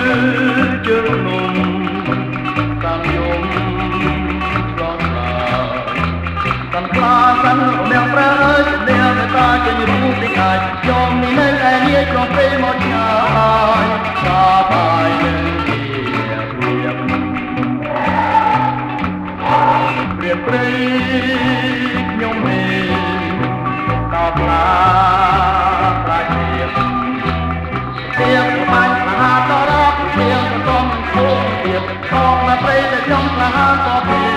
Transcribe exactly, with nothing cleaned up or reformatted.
ជើងនំតាមយំស្រស់ស្រាយតាមខ្លាសាន់រំប្រាអើយអ្នកមេតាចេញរូបទីកាយខ្ញុំនេះនៅឯនេះក្នុងពេលមកឆ្ងាយសាបាយនឹងព្រៀបព្រៀបខ្ញុំនេះកោផ្លាផ្លាយទៀតទៀតបាញ់មហាតរកទៀតកំពុងគោទៀតខំតែព្រៃតែខ្ញុំក្លាហានក៏